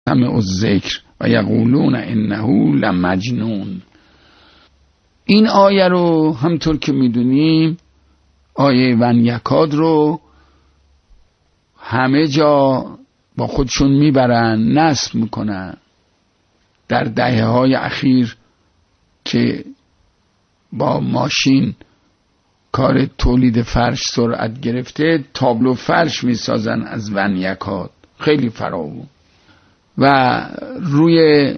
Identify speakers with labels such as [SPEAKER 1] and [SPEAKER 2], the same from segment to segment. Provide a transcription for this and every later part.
[SPEAKER 1] سمعوا الذکر و یقولون انه لمجنون. این آیه رو همطور که میدونیم، آیه ونیکاد رو همه جا با خودشون میبرن، نصب میکنن. در دهه‌های اخیر که با ماشین کار تولید فرش سرعت گرفته، تابلو فرش میسازن از ونیکاد، خیلی فراوون، و روی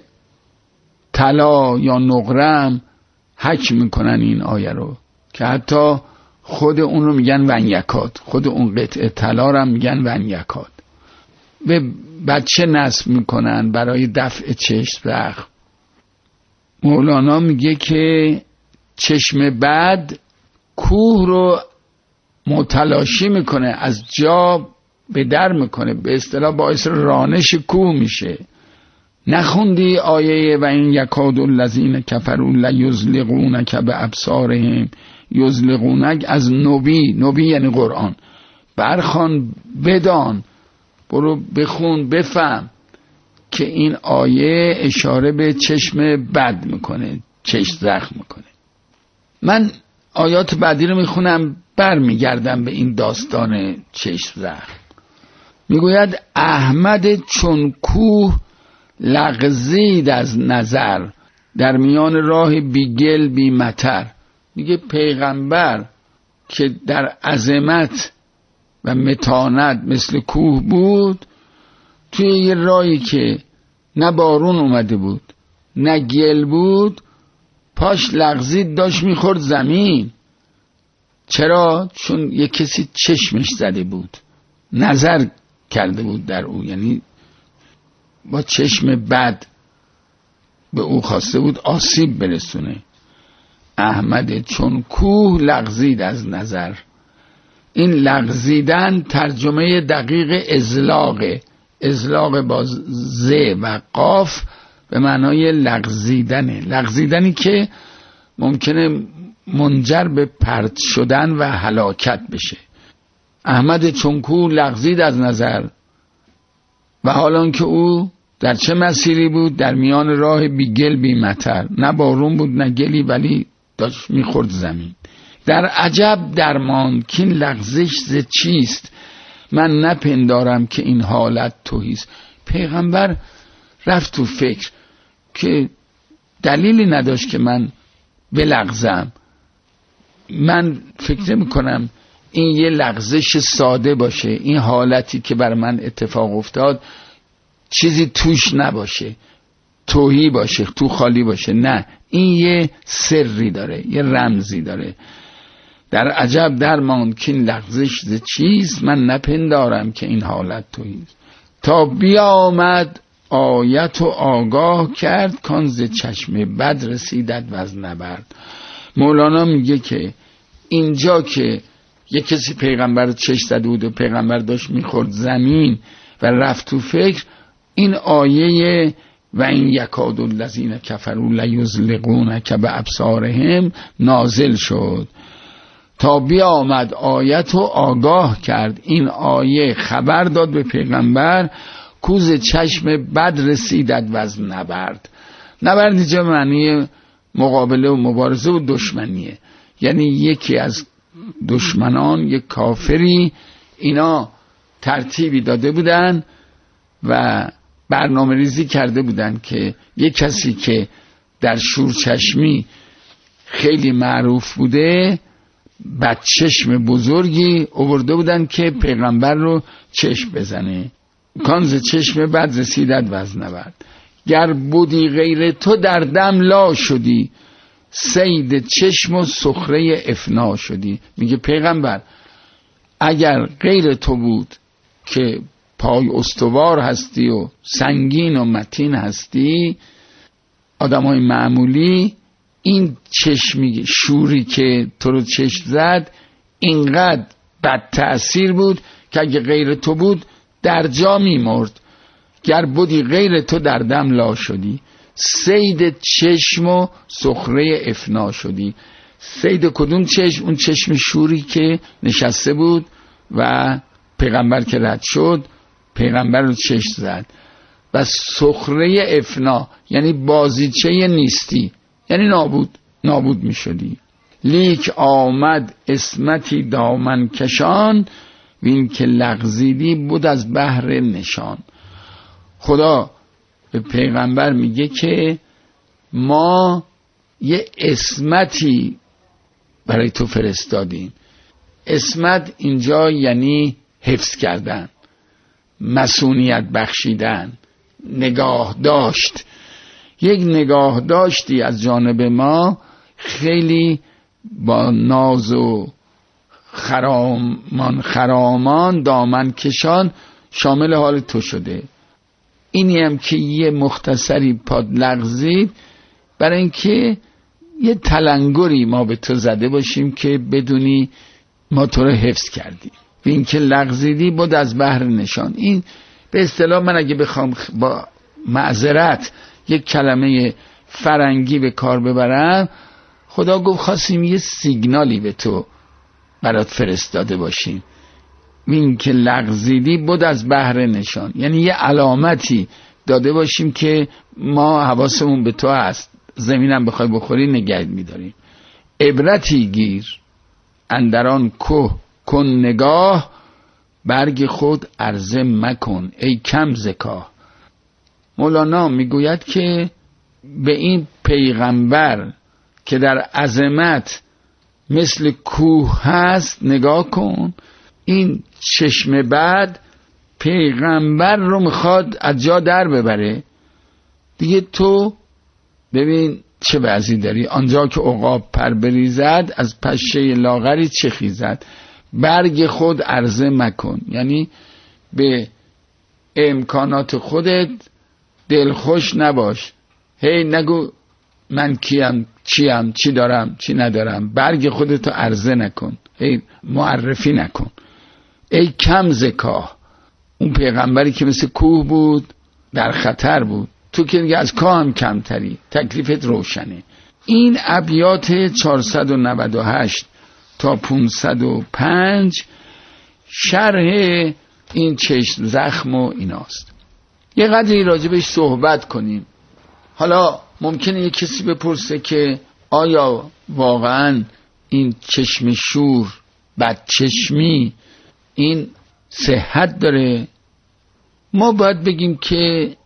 [SPEAKER 1] طلا یا نقرم حک میکنن این آیه رو، که حتی خود اون رو میگن ونیکاد، خود اون قطعه طلا رو میگن ونیکاد. به بچه نصب میکنن برای دفع چشم زخم. مولانا میگه که چشم بد کوه رو متلاشی میکنه، از جا به در میکنه، به اصطلاح باعث رانش کوه میشه. نخوندی آیه و این یکاد الذین کفروا لیزلقونک بابصارهم؟ یزلقونک از نبی یعنی قرآن. برخوان، بدان، برو بخون، بفهم که این آیه اشاره به چشم بد میکنه، چشم زخم میکنه. من آیات بعدی رو میخونم، برمیگردم به این داستان چشم زخم. میگوید احمد چون کوه لغزید از نظر، در میان راه بی گل بی مطر. میگه پیغمبر که در عظمت و متانت مثل کوه بود، توی یه راهی که نه بارون اومده بود نه گل بود، پاش لغزید، داشت میخورد زمین. چرا؟ چون یه کسی چشمش زده بود، نظر کرده بود در او، یعنی با چشم بد به او خواسته بود آسیب برسونه. احمد چون کوه لغزید از نظر. این لغزیدن ترجمه دقیق ازلاق با ز و قاف به معنای لغزیدنه. لغزیدنی که ممکنه منجر به پرت شدن و هلاکت بشه. احمد چون کوه لغزید از نظر، و حالان که او در چه مسیری بود؟ در میان راه بی گل بی مطر، نه بارون بود نه گلی، ولی داشت میخورد زمین. در عجب درمان که این لغزش ز چیست، من نپندارم که این حالت توهیست. پیغمبر رفت تو فکر که دلیلی نداشت که من بلغزم. من فکر میکنم این یه لغزش ساده باشه، این حالتی که بر من اتفاق افتاد چیزی توش نباشه، توهی باشه، تو خالی باشه. نه، این یه سری داره، یه رمزی داره. در عجب درمان که این لغزش ز چیست، من نپندارم که این حالت توهیست. تا بیامد آیت و آگاه کرد، کان ز چشم بد رسیدت و از نبرد. مولانا میگه که اینجا که یه کسی پیغمبر رو چشم زده بود و پیغمبر داشت میخورد زمین و رفت تو فکر، این آیه و این یکاد الذین کفروا لیزلقونک بابصارهم نازل شد. تا بیامد آیت و آگاه کرد، این آیه خبر داد به پیغمبر کوز چشم بد رسیدت و از نبرد. نبرد اینجا معنی مقابله و مبارزه و دشمنیه، یعنی یکی از دشمنان، یک کافری، اینا ترتیبی داده بودن و برنامه ریزی کرده بودن که یک کسی که در شورچشمی خیلی معروف بوده، بدچشم بزرگی آورده بودن که پیغمبر رو چشم بزنه. کانز چشم بد رسیدت و از نبرد. گر بودی غیر تو در دم لا شدی، صید چشم و سخره افنا شدی. میگه پیغمبر اگر غیر تو بود که پای استوار هستی و سنگین و متین هستی، آدمای معمولی، این چشمی شوری که تو رو چشم زد اینقدر بد تأثیر بود که اگه غیر تو بود در جا میمرد. گر بودی غیر تو در دم لا شدی، صید چشم و سخره افنا شدی. صید کدوم چشم؟ اون چشم شوری که نشسته بود و پیغمبر که رد شد پیغمبر رو چشم زد. و سخره افنا یعنی بازیچه نیستی، یعنی نابود می شدی. لیک آمد اسمتی دامن کشان، وین که لغزیدی بود از بحر نشان. خدا به پیغمبر میگه که ما یه اسمتی برای تو فرستادیم. اسمت اینجا یعنی حفظ کردن، مسئولیت بخشیدن، نگاه داشت. یک نگاه داشتی از جانب ما خیلی با ناز و خرامان دامن کشان شامل حال تو شده. اینی هم که یه مختصری پاد لغزید برای اینکه یه تلنگری ما به تو زده باشیم که بدونی ما تو رو حفظ کردیم. این که لغزیدی بود از بحر نشان. این به اصطلاح من اگه بخوام با معذرت یک کلمه فرنگی به کار ببرم، خدا گفت خواستیم یه سیگنالی به تو برات فرستاده باشیم. این که لغزیدی بود از بحر نشان، یعنی یه علامتی داده باشیم که ما حواسمون به تو هست، زمینم بخوای بخوری نگهت میداریم. عبرتی گیر اندران که کن نگاه، برگ خود عرضه مکن ای کم زکاه. مولانا میگوید که به این پیغمبر که در عظمت مثل کوه هست نگاه کن. این چشم بعد پیغمبر رو میخواد از جا در ببره دیگه. تو ببین چه وضعی داری، آنجا که عقاب پر بریزد از پشه لاغری چه خیزد، برگ خود عرضه مکن. یعنی به امکانات خودت دلخوش نباش، هی نگو من کیم، چیم، چی دارم، چی ندارم. برگ خودتو عرضه نکن، هی معرفی نکن. ای کم زکاه. اون پیغمبری که مثل کوه بود در خطر بود، تو که دیگه از کاه هم کمتری، تکلیفت روشنه. این ابیات 498 تا 505 شرح این چشم زخم و ایناست. یه قدری راجبش صحبت کنیم. حالا ممکنه یه کسی بپرسه که آیا واقعا این چشم شور، بدچشمی، این صحت داره؟ ما باید بگیم که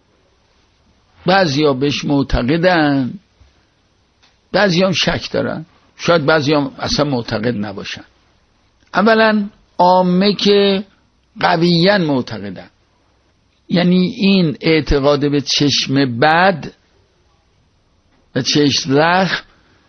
[SPEAKER 1] بعضیا بهش معتقدن، بعضیا هم شک دارن، شاید بعضیا هم اصلا معتقد نباشن. اولا عامه که قویاً معتقدن، یعنی این اعتقاد به چشم بد و چشم زخم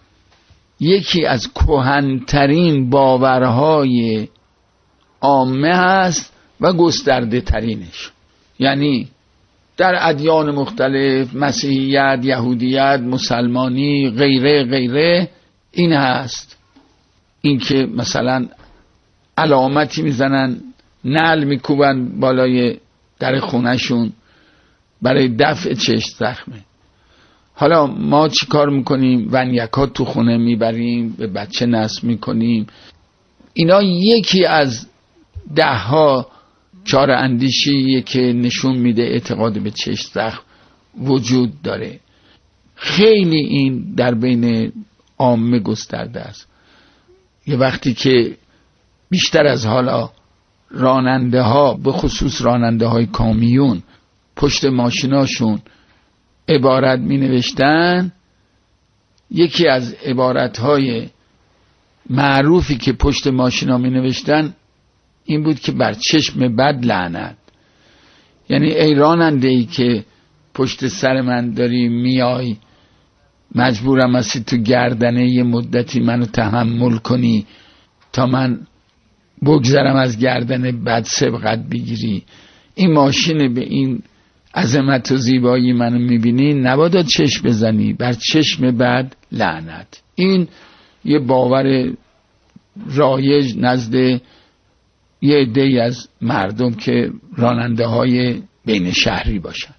[SPEAKER 1] یکی از کهن‌ترین باورهای عامه هست و گسترده ترینش. یعنی در ادیان مختلف، مسیحیت، یهودیت، مسلمانی، غیره غیره، این هست. این که مثلا علامتی میزنن، نعل میکوبن بالای در خونهشون برای دفع چشم زخمه. حالا ما چی کار میکنیم؟ ونیکات تو خونه میبریم، به بچه نصب میکنیم. اینا یکی از 10 چاره اندیشیه که نشون میده اعتقاد به چشم زخم وجود داره. خیلی این در بین عامه گسترده است. یه وقتی که بیشتر از حالا راننده ها، به خصوص راننده های کامیون، پشت ماشیناشون عبارت می نوشتن، یکی از عبارت های معروفی که پشت ماشینا می نوشتن این بود که بر چشم بد لعنت. یعنی ای راننده ای که پشت سر من داری میای، مجبورم هستی تو گردنه یه مدتی منو تحمل کنی تا من بگذرم از گردن بد سبقت بگیری. این ماشین به این عظمت و زیبایی منو میبینی، نباید چشم بزنی، بر چشم بد لعنت. این یه باور رایج نزد یه عده‌ای از مردم که راننده های بین شهری باشن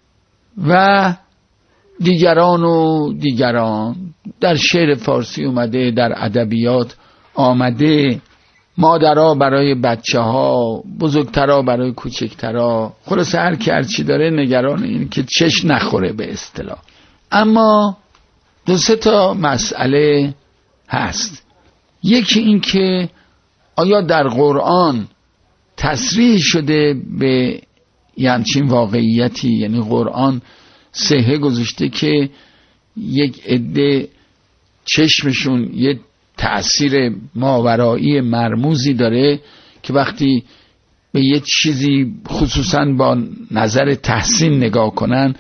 [SPEAKER 1] و دیگران. در شعر فارسی اومده، در ادبیات آمده مادرها برای بچه ها، بزرگترها برای کوچکترها، خلاصه هر کی هر چی داره نگران این که چش نخوره به اصطلاح. اما 2-3 تا مسئله هست. یکی این که آیا در قرآن تصریح شده به همچین واقعیتی؟ یعنی قرآن صحه گذاشته که یک عده چشمشون یه تأثیر ماورایی مرموزی داره که وقتی به یه چیزی خصوصا با نظر تحسین نگاه کنن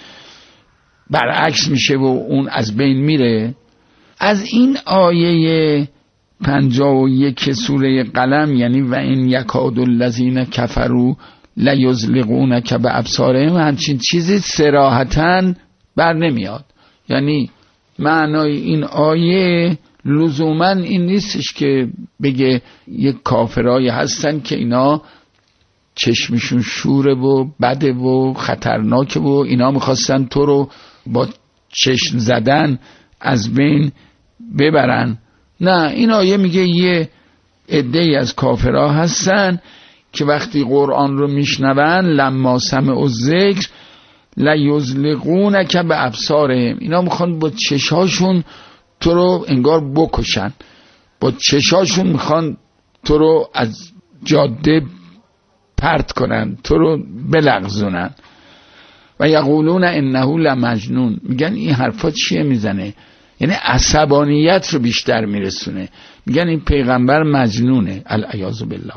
[SPEAKER 1] برعکس میشه و اون از بین میره؟ از این آیه 51 سوره قلم، یعنی و این یکاد الذین کفروا لیزلقونک بابصارهم، همچین چیزی صراحتاً بر نمیاد. یعنی معنای این آیه لزوما این نیستش که بگه یک کافرایی هستن که اینا چشمشون شوره و بده و خطرناکه و اینا میخواستن تو رو با چشم زدن از بین ببرن. نه، این آیه میگه یه عده‌ای از کافرها هستن که وقتی قرآن رو میشنون لما سمعوا الذکر لیزلقونک بابصارهم، اینا میخوان با چشاشون تو رو انگار بکشن، با چشاشون میخوان تو رو از جاده پرت کنن، تو رو بلغزونن. و یقولون انه لمجنون، میگن این حرفا چیه میزنه؟ یعنی عصبانیت رو بیشتر میرسونه. میگن این پیغمبر مجنونه العیاذ بالله.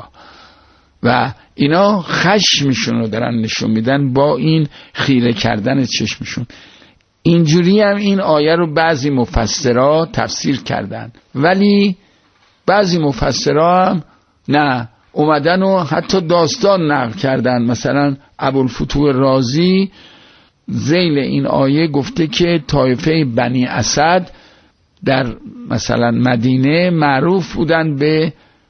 [SPEAKER 1] و اینا خشمشون رو دارن نشون میدن با این خیره کردن چشمشون. اینجوری هم این آیه رو بعضی مفسرها تفسیر کردن، ولی بعضی مفسرها هم نه، اومدن و حتی داستان نقل کردن. مثلا ابوالفتوح رازی ذیل این آیه گفته که طایفه بنی اسد در مثلا مدینه معروف بودن به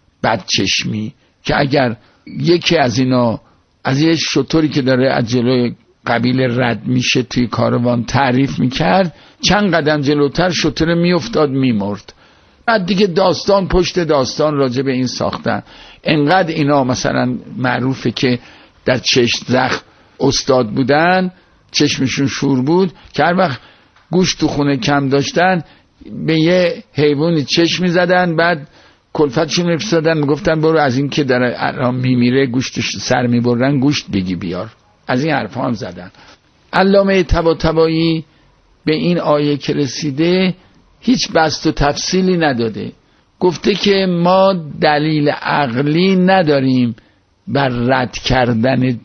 [SPEAKER 1] بدچشمی، که اگر یکی از اینا از یه شطوری که داره از جلوی قبیله رد میشه توی کاروان تعریف میکرد، چند قدم جلوتر شطور میافتاد میمرد. بعد دیگه داستان پشت داستان راجع به این ساختن. انقدر اینا مثلا معروفه که در چشم زخم استاد بودن، چشمشون شور بود، که هر وقت گوشت تو خونه کم داشتن به یه حیوانی چشم میزدن، بعد کلفتشون میفرستادن، میگفتن برو از این که در الان میمیره گوشتش سر میبرن گوشت بگی بیار. از این حرف هم زدن. علامه طباطبایی به این آیه که رسیده هیچ بسط و تفصیلی نداده، گفته که ما دلیل عقلی نداریم بر رد کردن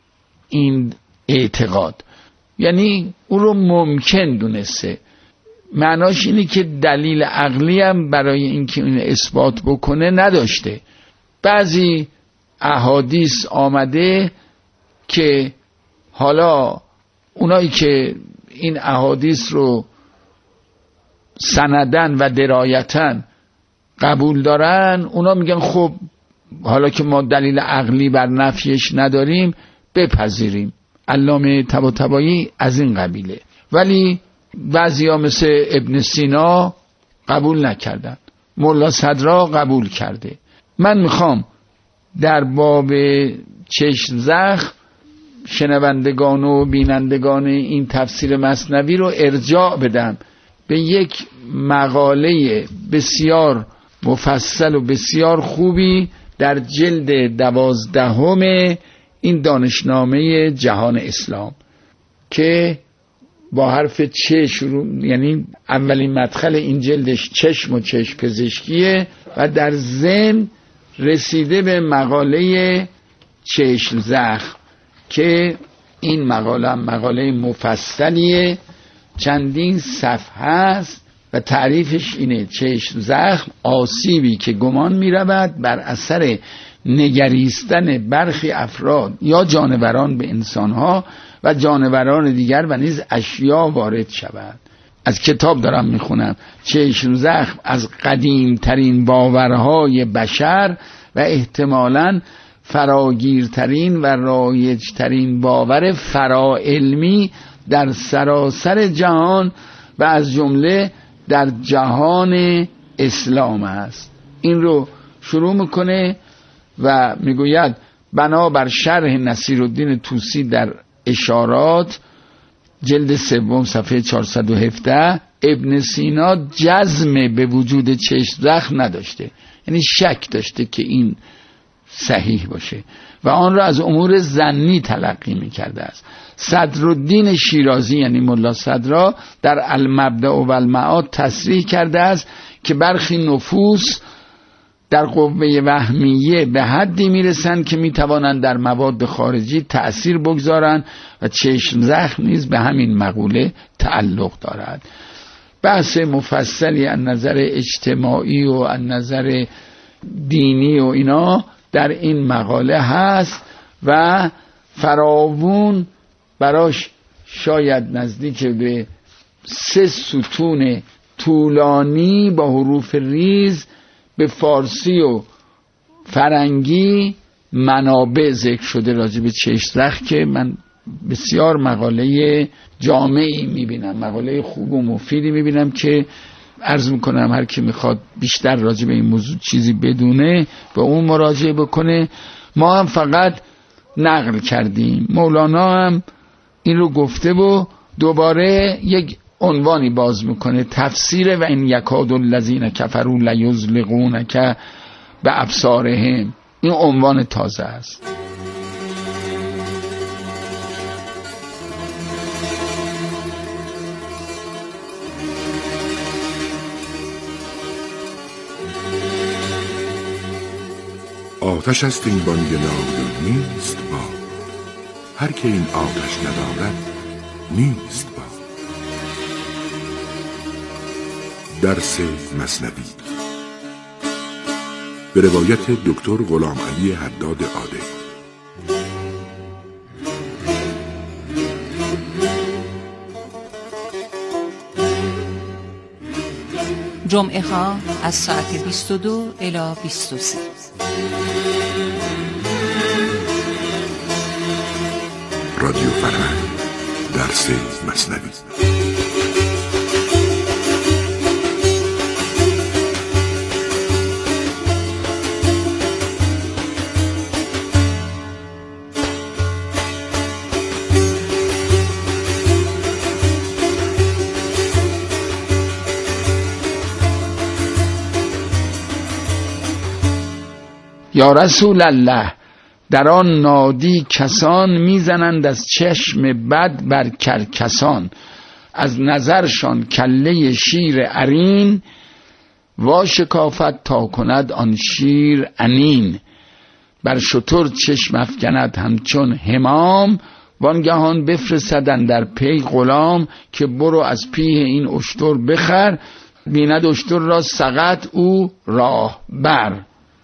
[SPEAKER 1] این اعتقاد، یعنی او رو ممکن دونسته. معناش اینه که دلیل عقلی هم برای اینکه این اثبات بکنه نداشته. بعضی احادیث آمده که حالا اونایی که این احادیث رو سندن و درایتن قبول دارن، اونا میگن خب حالا که ما دلیل عقلی بر نفیش نداریم بپذیریم. علامه طباطبایی از این قبیله. ولی بعضیا مثل ابن سینا قبول نکردن، مولا صدرا قبول کرده. من میخوام در باب چشم زخم شنوندگان و بینندگان این تفسیر مثنوی رو ارجاع بدم به یک مقاله بسیار مفصل و بسیار خوبی در جلد 12 این دانشنامه جهان اسلام که با حرف چ شروع، یعنی اولین مدخل این جلدش چشم و چشم پزشکیه و در ضمن رسیده به مقاله چشم زخم که این مقاله مفصلیه، چندین صفحه است و تعریفش اینه: چشم زخم آسیبی که گمان می رود بر اثر نگریستن برخی افراد یا جانوران به انسانها و جانوران دیگر و نیز اشیا وارد شود. از کتاب دارم میخونم. چشم زخم از قدیمترین باورهای بشر و احتمالاً فراگیرترین و رایجترین باور فراعلمی در سراسر جهان و از جمله در جهان اسلام است. این رو شروع میکنه و میگوید بنابر شرح نصیرالدین طوسی در اشارات جلد 3 صفحه 417 ابن سینا جزم به وجود چشم زخم نداشته، یعنی شک داشته که این صحیح باشه و آن را از امور ظنی تلقی میکرده است. صدرالدین شیرازی یعنی ملا صدرا در المبدأ و المعاد تصریح کرده است که برخی نفوس در قوه وهمیه به حدی میرسند که میتوانند در مواد خارجی تأثیر بگذارند و چشم زخم نیز به همین مقوله تعلق دارد. بحث مفصلی از نظر اجتماعی و از نظر دینی و اینا در این مقاله هست و فراوون براش شاید نزدیک به 3 ستون طولانی با حروف ریز به فارسی و فرنگی منابع ذکر شده راجع به چشم زخم که من بسیار مقاله جامعی میبینم، مقاله خوب و مفیدی میبینم که عرض میکنم هر کی میخواد بیشتر راجع به این موضوع چیزی بدونه به اون مراجعه بکنه. ما هم فقط نقل کردیم، مولانا هم این رو گفته و دوباره یک عنوانی باز میکنه، تفسیر و این یکاد الذین کفروا لیزلقونک بابصارهم. این عنوان تازه است.
[SPEAKER 2] آتش است این بانگ نای نیست با، هر که این آتش ندارد نیست با. درس مثنوی به روایت دکتر غلام علی حداد عادل.
[SPEAKER 3] جمعه ها از ساعت 22 الی 23.
[SPEAKER 2] رادیو فرهنگ درس مثنوی.
[SPEAKER 1] یا رسول الله، در آن نادی کسان میزنند از چشم بد بر کرکسان، از نظرشان کله شیر عرین، وا شکافت تا کند آن شیر انین. بر شتر چشم افکند همچون حمام، وانگهان بفرستدن در پی غلام، که برو از پیه این اشتر بخر، بیند اشتر را سقط او راه بر.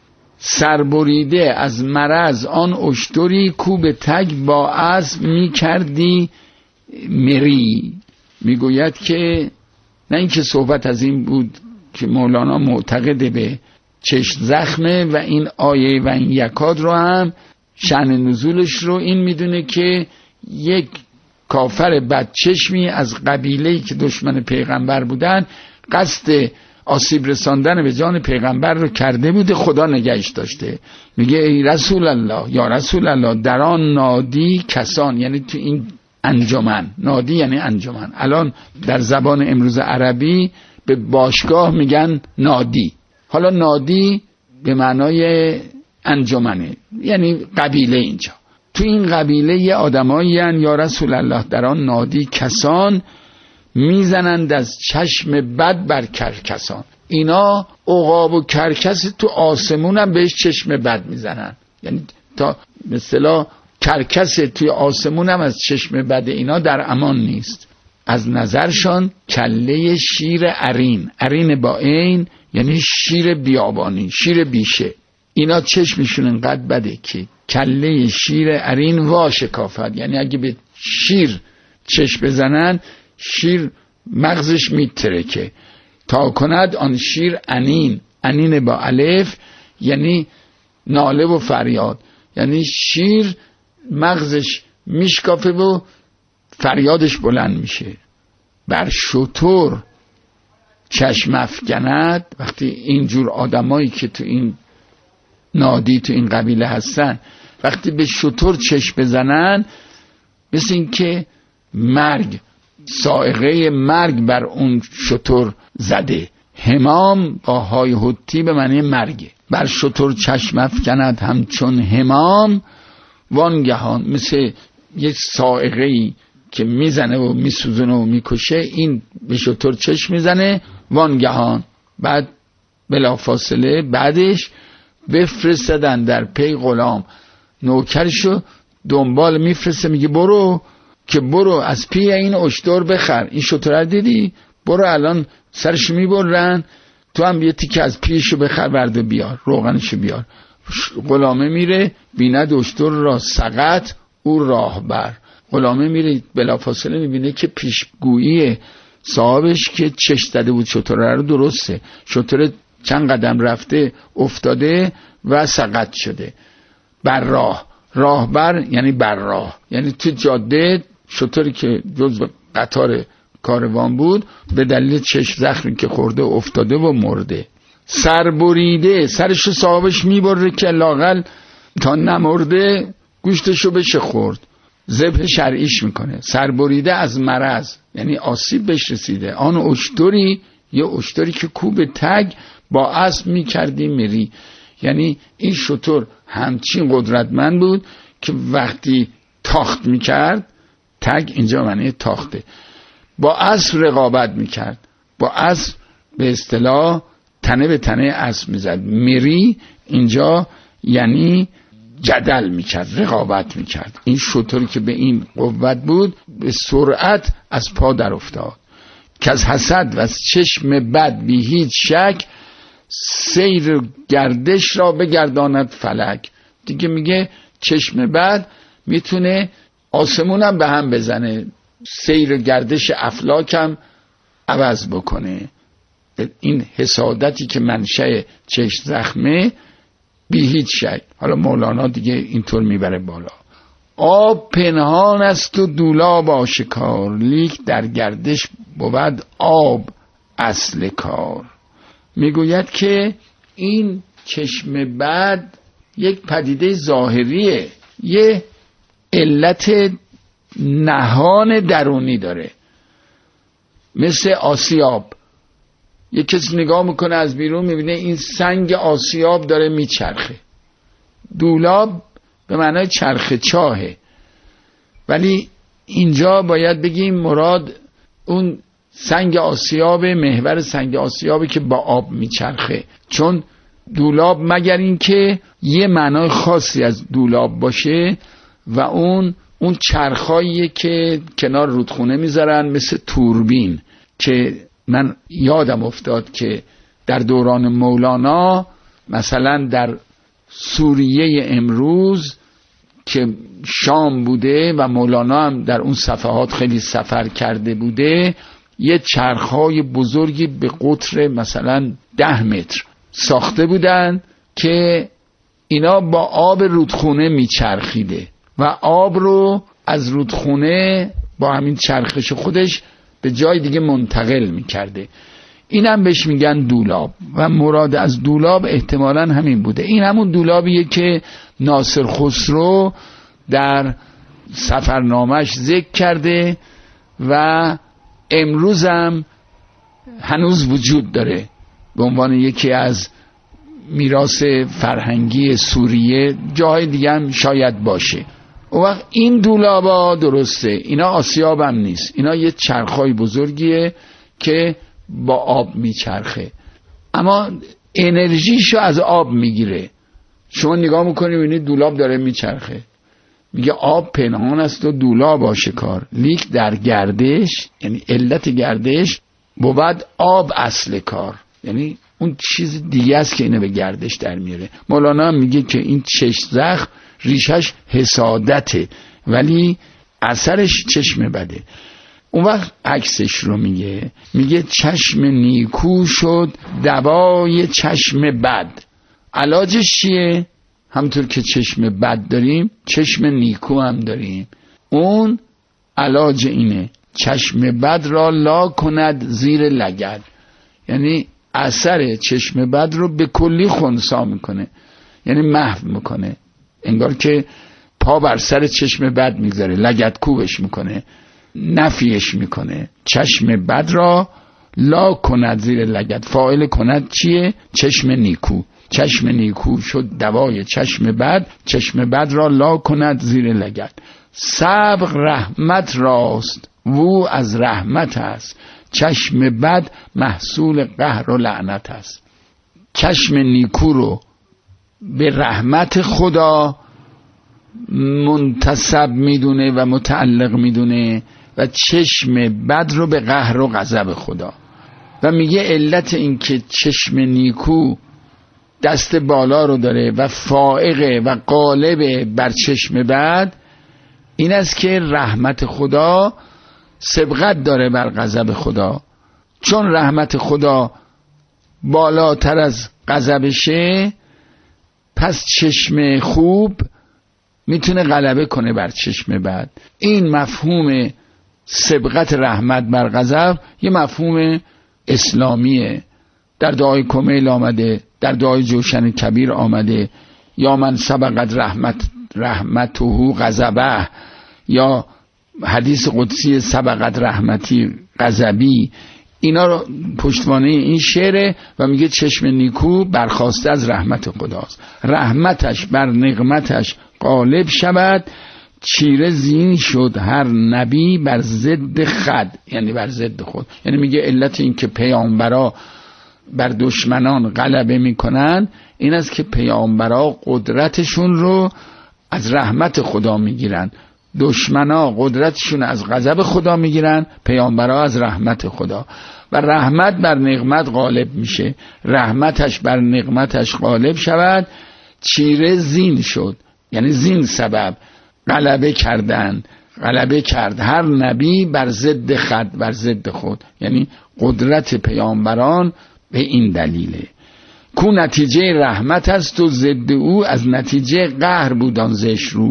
[SPEAKER 1] سربریده از مرض آن اشتری، کو به تگ با اسب می کردی مری. میگوید که نه اینکه صحبت از این بود که مولانا معتقد به چشم زخمه و این آیه و این یکاد رو هم شأن نزولش رو این میدونه که یک کافر بدچشمی از قبیله‌ای که دشمن پیغمبر بودن قصد آسیب رساندن به جان پیغمبر رو کرده بوده، خدا نگهش داشته. میگه ای رسول الله، یا رسول الله، در آن نادی کسان، یعنی تو این انجمن، نادی یعنی انجمن. الان در زبان امروز عربی به باشگاه میگن نادی. حالا نادی به معنای انجمنه، یعنی قبیله. اینجا تو این قبیله یه آدمایی هن، یا رسول الله، در آن نادی کسان میزنند از چشم بد بر کرکسان. اینا عقاب و کرکس تو آسمون هم بهش چشم بد میزنن، یعنی تا مثلا کرکس توی آسمون هم از چشم بد اینا در امان نیست. از نظرشان کله شیر عرین، عرین با عین یعنی شیر بیابانی، شیر بیشه. اینا چشمشون انقدر بده که کله شیر عرین وا شکافت، یعنی اگه به شیر چشم بزنن شیر مغزش میترکه. تا کند آن شیر انین، انین با الف یعنی ناله و فریاد، یعنی شیر مغزش میشکافه و فریادش بلند میشه. بر شتر چشم افکند، وقتی اینجور آدمایی که تو این نادی تو این قبیله هستن، وقتی به شتر چشم بزنن مثل این که مرگ، صاعقه مرگ بر اون شتر زده. همام با های حتی به معنی مرگه. بر شتر چشم افکند همچون همام وانگهان، مثل یک صاعقه‌ای که میزنه و میسوزونه و میکشه، این به شتر چشم میزنه وانگهان. بعد بلافاصله بعدش بفرستدن در پی غلام، نوکرشو دنبال میفرسته، میگه برو که برو از پی این اشتر بخر، این شتر دیدی، برو الان سرش میبرن، تو هم یه تیکه از پیشو بخر برده بیار، روغنشو بیار. غلامه میره بیند اشتر را سقط او راهبر. غلامه میره بلافاصله میبینه که پیشگویی صاحبش که چش زده بود شتر رو درسته، شتر چند قدم رفته افتاده و سقط شده. بر راه، راهبر یعنی بر راه، یعنی تو جاده شتری که جزو قطار کاروان بود به دلیل چشم زخمی که خورده افتاده و مرده. سر بریده، سرشو صاحبش میبره که لااقل تا نمرده گوشتشو بشه خورد، ذبح شرعیش میکنه. سر بریده از مرض یعنی آسیب بهش رسیده. آن اشتری، یه اشتری که کوب تگ با اسب میکردی میری، یعنی این شتر همچین قدرتمند بود که وقتی تاخت میکرد، تگ اینجا معنی تاخته، با اسب رقابت میکرد، با اسب به اصطلاح تنه به تنه اسب میزد. میری اینجا یعنی جدل میکرد، رقابت میکرد. این شتری که به این قوت بود به سرعت از پا در افتاد. که از حسد و از چشم بد بی هیچ شک سیر گردش را بگرداند فلک. دیگه میگه چشم بد میتونه آسمونم به هم بزنه، سیر گردش افلاکم عوض بکنه. این حسادتی که منشأ چشم زخمه بی هیچ شک. حالا مولانا دیگه اینطور میبره بالا: آب پنهان است و دولاب آشکار، لیک در گردش بود آب اصل کار. میگوید که این چشم بد یک پدیده ظاهریه، یه علت نهان درونی داره، مثل آسیاب. یک کسی نگاه میکنه از بیرون میبینه این سنگ آسیاب داره میچرخه. دولاب به معنای چرخه چاهه، ولی اینجا باید بگیم مراد اون سنگ آسیاب، محور سنگ آسیابی که با آب میچرخه. چون دولاب مگر این که یه معنای خاصی از دولاب باشه و اون چرخاییه که کنار رودخونه میذارن مثل توربین، که من یادم افتاد که در دوران مولانا مثلا در سوریه امروز که شام بوده و مولانا هم در اون صفحات خیلی سفر کرده بوده، یه چرخهای بزرگی به قطر مثلا 10 متر ساخته بودن که اینا با آب رودخونه میچرخیده و آب رو از رودخونه با همین چرخش خودش به جای دیگه منتقل میکرده. اینم بهش میگن دولاب و مراد از دولاب احتمالاً همین بوده. این همون دولابیه که ناصر خسرو در سفرنامه‌اش ذکر کرده و امروزم هنوز وجود داره به عنوان یکی از میراث فرهنگی سوریه. جاهای دیگه هم شاید باشه. اون وقت این دولابا درسته، اینا آسیاب هم نیست، اینا یه چرخای بزرگیه که با آب میچرخه، اما انرژیشو از آب میگیره. شما نگاه میکنی میبینید دولاب داره میچرخه، میگه آب پنهان است و دولاب آشکار، لیک در گردش، یعنی علت گردش بود آب اصل کار، یعنی اون چیز دیگه است که اینو به گردش در میاره. مولانا میگه که این چشم زخم ریشش حسادته ولی اثرش چشم بده. اون وقت عکسش رو میگه چشم نیکو شد دوای چشم بد. علاجش چیه؟ همطور که چشم بد داریم چشم نیکو هم داریم. اون علاج اینه چشم بد را لا کند زیر لگد، یعنی اثر چشم بد رو به کلی خنثی میکنه. یعنی محو میکنه، انگار که پا بر سر چشم بد میگذاره، لگدکوبش میکنه، نفیش میکنه. چشم بد را لا کند زیر لگد. فاعل کند چیه؟ چشم نیکو. چشم نیکو شد دوای چشم بد، چشم بد را لا کند زیر لگد. سبق رحمت راست وو از رحمت است، چشم بد محصول قهر و لعنت است. چشم نیکو رو به رحمت خدا منتسب میدونه و متعلق میدونه و چشم بد رو به قهر و غضب خدا. و میگه علت این که چشم نیکو دست بالا رو داره و فائقه و غالبه بر چشم بد این است که رحمت خدا سبقت داره بر غضب خدا. چون رحمت خدا بالاتر از غضبشه، پس چشم خوب میتونه غلبه کنه بر چشم بد. این مفهوم سبقت رحمت بر غضب یه مفهوم اسلامیه. در دعای کمیل آمده، در دعای جوشن کبیر آمده، یا من سبقت رحمته غضبه، یا حدیث قدسی سبقت رحمتی غضبی. اینا رو پشتوانه این شعره و میگه چشم نیکو برخاسته از رحمت خداست، رحمتش بر نقمتش غالب شود، چیره زین شد هر نبی بر ضد خود، یعنی بر ضد خود. یعنی میگه علت این که پیامبرا بر دشمنان غلبه میکنن این است که پیامبرا قدرتشون رو از رحمت خدا میگیرن، دشمنا قدرتشون از غضب خدا میگیرن، پیامبرا از رحمت خدا. و رحمت بر نقمت غالب میشه، رحمتش بر نقمتش غالب شود، چیره زین شد، یعنی زین سبب غلبه کردن، غلبه کرد هر نبی بر ضد خود، بر ضد خود، یعنی قدرت پیامبران به این دلیله. کو نتیجه رحمت است و ضد او از نتیجه قهر بودان زش رو.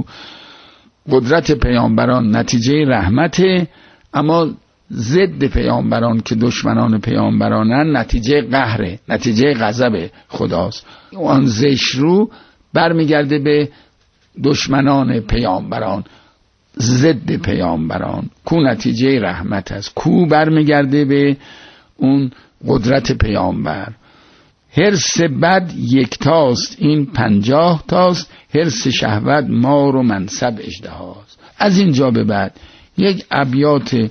[SPEAKER 1] قدرت پیامبران نتیجه رحمته، اما ضد پیامبران که دشمنان پیامبرانن نتیجه قهره، نتیجه غضب خداست. آن زش رو برمیگرده به دشمنان پیامبران، ضد پیامبران. کو نتیجه رحمت است، کو برمیگرده به اون قدرت پیامبر. حرص بد یکتاست این 50 تاست، حرص شهوت مار و منصب اژدهاست. از اینجا به بعد یک ابیات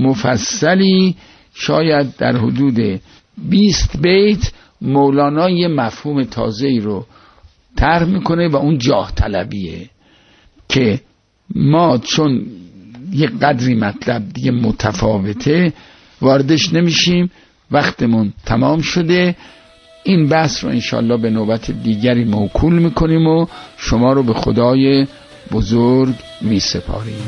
[SPEAKER 1] مفصلی شاید در حدود 20 بیت مولانا یه مفهوم تازه‌ای رو طرح میکنه و اون جاه طلبیه که ما چون یه قدری مطلب دیگه متفاوته واردش نمیشیم، وقتمون تمام شده. این بحث رو انشالله به نوبت دیگری موکول میکنیم و شما رو به خدای بزرگ میسپاریم.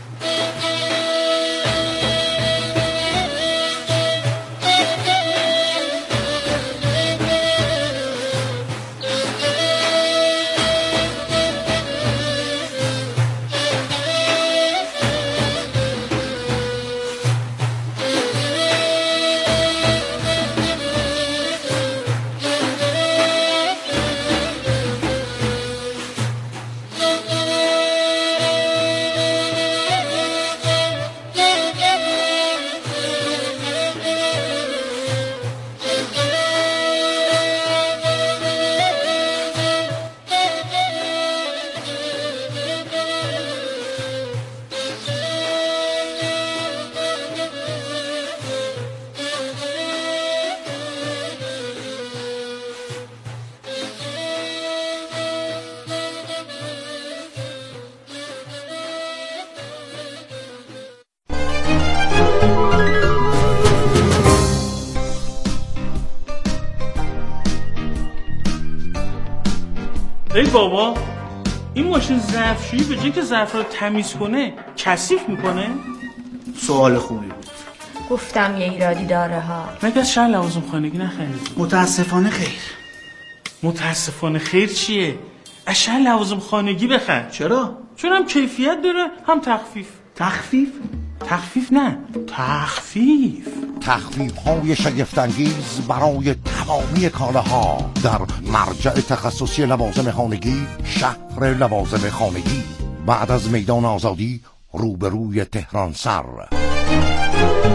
[SPEAKER 4] ای بابا، این ماشین ظرفشویی به جای که ظرف رو تمیز کنه کثیف میکنه؟
[SPEAKER 5] سوال خوبی بود.
[SPEAKER 6] گفتم یه ایرادی داره ها.
[SPEAKER 4] مگه از شهر لوازم خانگی نخریدی؟
[SPEAKER 5] متاسفانه خیر.
[SPEAKER 4] متاسفانه خیر چیه؟ از شهر لوازم خانگی بخر.
[SPEAKER 5] چرا؟
[SPEAKER 4] چون هم کیفیت داره هم تخفیف.
[SPEAKER 5] تخفیف؟
[SPEAKER 4] تخفیف نه، تخفیف.
[SPEAKER 7] تخفیف های شگفت‌انگیز برای تمامی کالاها در مرجع تخصصی لوازم خانگی، شهر لوازم خانگی، بعد از میدان آزادی روبروی تهران سر.